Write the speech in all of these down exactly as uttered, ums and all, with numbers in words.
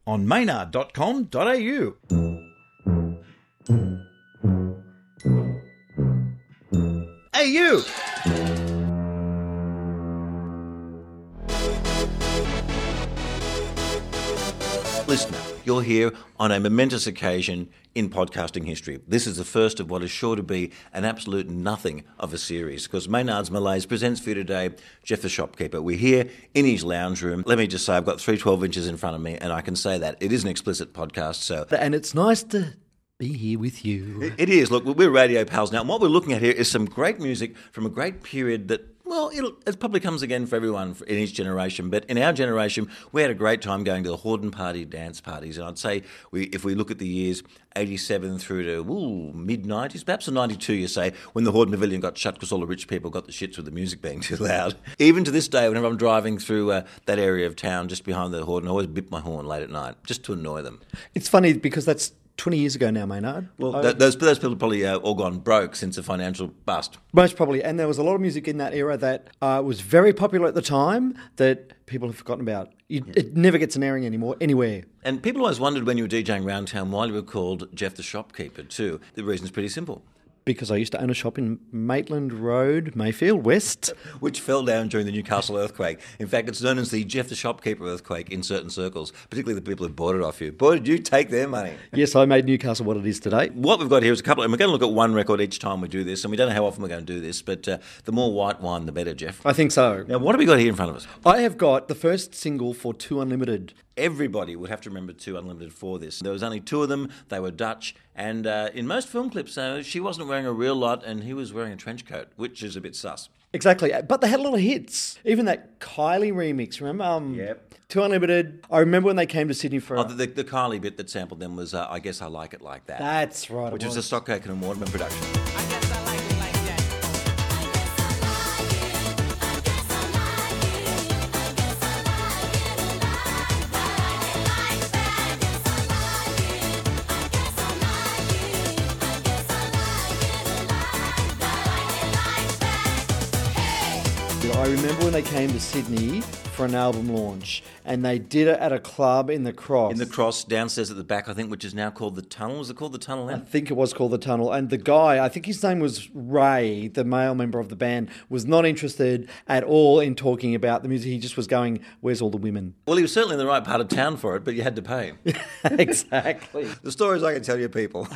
on maynard dot com dot a u. Hey, you! Listener, you're here on a momentous occasion in podcasting history. This is the first of what is sure to be an absolute nothing of a series, because Maynard's Malaise presents for you today Jeff the Shopkeeper. We're here in his lounge room. Let me just say, I've got three twelve inches in front of me, and I can say that. It is an explicit podcast, so... And it's nice to be here with you. It, it is. Look, we're radio pals now, and what we're looking at here is some great music from a great period that... Well, it'll, it probably comes again for everyone in each generation, but in our generation, we had a great time going to the Horden Party dance parties, and I'd say we, if we look at the years eighty-seven through to ooh, mid-nineties, perhaps the ninety-two, you say, when the Horden Pavilion got shut because all the rich people got the shits with the music being too loud. Even to this day, whenever I'm driving through uh, that area of town just behind the Horden, I always bip my horn late at night, just to annoy them. It's funny because that's twenty years ago now, Maynard. Well, th- those, those people have probably uh, all gone broke since a financial bust. Most probably. And there was a lot of music in that era that uh, was very popular at the time that people have forgotten about. You, yeah. It never gets an airing anymore, anywhere. And people always wondered when you were DJing around town why you were called Jeff the Shopkeeper too. The reason's pretty simple. Because I used to own a shop in Maitland Road, Mayfield, West. Which fell down during the Newcastle earthquake. In fact, it's known as the Jeff the Shopkeeper earthquake in certain circles, particularly the people who bought it off you. Boy, did you take their money. Yes, I made Newcastle what it is today. What we've got here is a couple, and we're going to look at one record each time we do this, and we don't know how often we're going to do this, but uh, the more white wine, the better, Jeff. I think so. Now, what have we got here in front of us? I have got the first single for Two Unlimited. Everybody would have to remember Two Unlimited for this. There was only two of them. They were Dutch. And uh, in most film clips, uh, she wasn't wearing a real lot and he was wearing a trench coat, which is a bit sus. Exactly. But they had a lot of hits. Even that Kylie remix, remember? Um, yep. Two Unlimited. I remember when they came to Sydney for... Oh, the, the Kylie bit that sampled them was uh, I Guess I Like It Like That. That's right. Which was. was a Stock Aitken and Waterman production. I guess I like it like that. I remember when they came to Sydney for an album launch and they did it at a club in the Cross. In the Cross, downstairs at the back, I think, which is now called the Tunnel. Was it called the Tunnel then? I think it was called the Tunnel. And the guy, I think his name was Ray, the male member of the band, was not interested at all in talking about the music. He just was going, where's all the women? Well, he was certainly in the right part of town for it, but you had to pay him. Exactly. The stories I can tell you, people.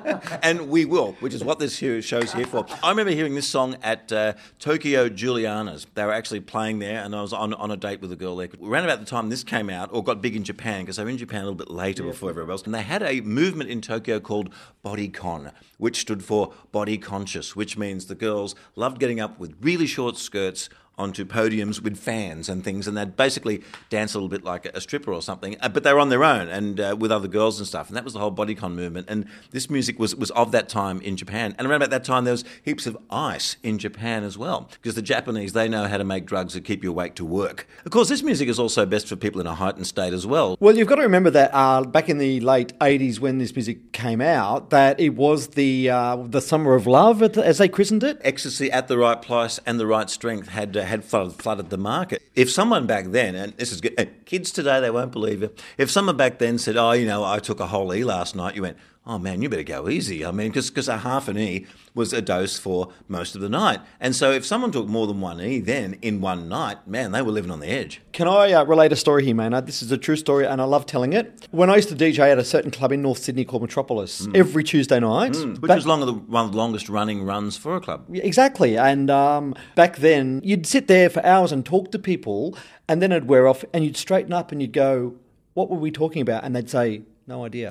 And we will, which is what this show's here for. I remember hearing this song at uh, Tokyo Juliana's. They were actually playing there, and I was on, on a date with a girl there. Around about the time this came out, or got big in Japan, because they were in Japan a little bit later yeah. before everywhere else, and they had a movement in Tokyo called Bodycon, which stood for Body Conscious, which means the girls loved getting up with really short skirts onto podiums with fans and things, and they'd basically dance a little bit like a stripper or something, uh, but they were on their own and uh, with other girls and stuff, and that was the whole bodycon movement, and this music was, was of that time in Japan. And around about that time, there was heaps of ice in Japan as well, because the Japanese, they know how to make drugs that keep you awake to work. Of course, this music is also best for people in a heightened state as well. Well, you've got to remember that uh, back in the late eighties when this music came out, that it was the uh, the summer of love, as they christened it. Ecstasy at the right price and the right strength had uh, had flooded, flooded the market. If someone back then, and this is good, kids today, they won't believe it, if someone back then said, oh, you know, I took a whole E last night, you went, oh man, you better go easy. I mean, because a half an E was a dose for most of the night. And so if someone took more than one E then in one night, man, they were living on the edge. Can I uh, relate a story here, Maynard? This is a true story and I love telling it. When I used to D J at a certain club in North Sydney called Metropolis, mm. every Tuesday night. Mm. Which back- was long of the, one of the longest running runs for a club. Exactly. And um, back then, you'd sit there for hours and talk to people and then it'd wear off and you'd straighten up and you'd go, what were we talking about? And they'd say, no idea.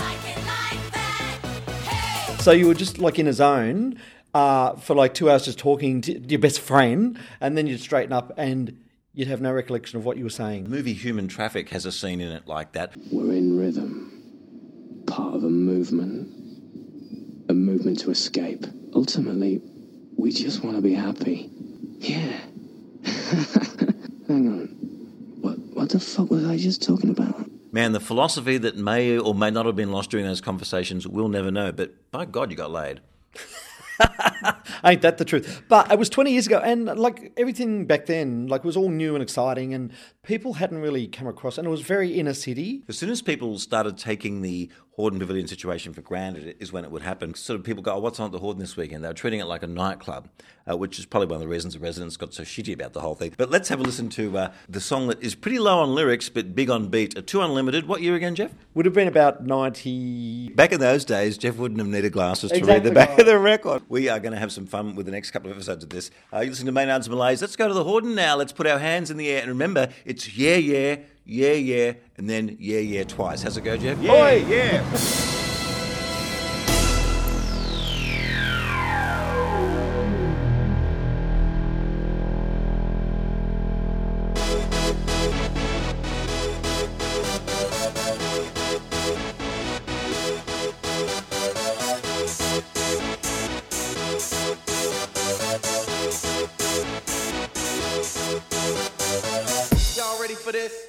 So you were just like in a zone uh, for like two hours just talking to your best friend and then you'd straighten up and you'd have no recollection of what you were saying. The movie Human Traffic has a scene in it like that. We're in rhythm, part of a movement, a movement to escape. Ultimately, we just want to be happy. Yeah. Hang on. What, what the fuck was I just talking about? Man, the philosophy that may or may not have been lost during those conversations, we'll never know. But by God, you got laid. Ain't that the truth? But it was twenty years ago, and like everything back then, like was all new and exciting, and people hadn't really come across, and it was very inner city. As soon as people started taking the Hordern Pavilion situation for granted is when it would happen. Sort of people go, oh, what's on at the Hordern this weekend? They were treating it like a nightclub, uh, which is probably one of the reasons the residents got so shitty about the whole thing. But let's have a listen to uh, the song that is pretty low on lyrics but big on beat. Uh, Two Unlimited. What year again, Jeff? Would have been about ninety. Back in those days, Jeff wouldn't have needed glasses to read Exactly the back right. of the record. We are going to have some fun with the next couple of episodes of this. Uh, you listen to Maynard's Malays. Let's go to the Hordern now. Let's put our hands in the air. And remember, it's yeah, yeah, yeah, yeah, and then yeah, yeah twice. How's it go, Jeff? Yeah, Oi. yeah. Y'all ready for this?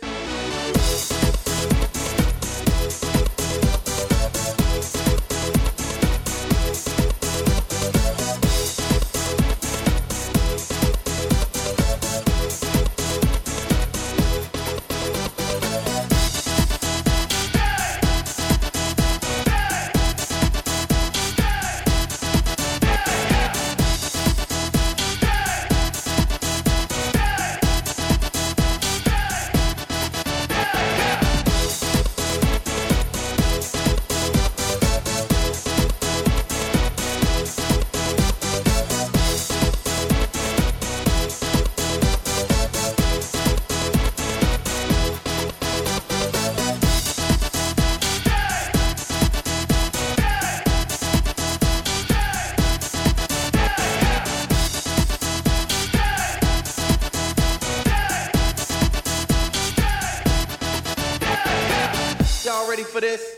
Y'all ready for this?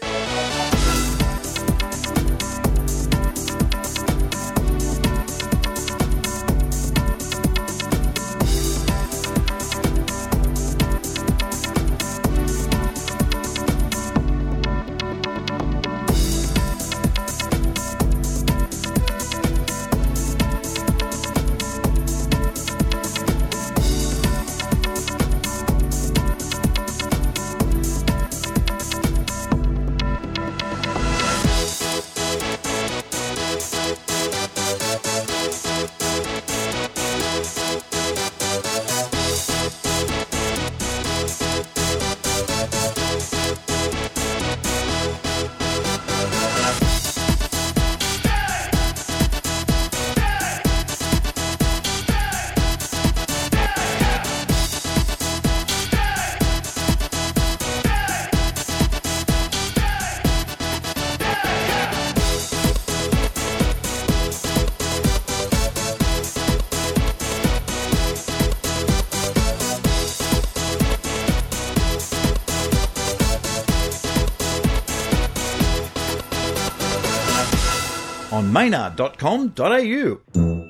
On maynard dot com dot a u.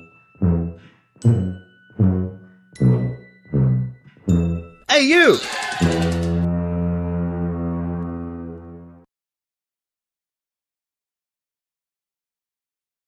Hey, you!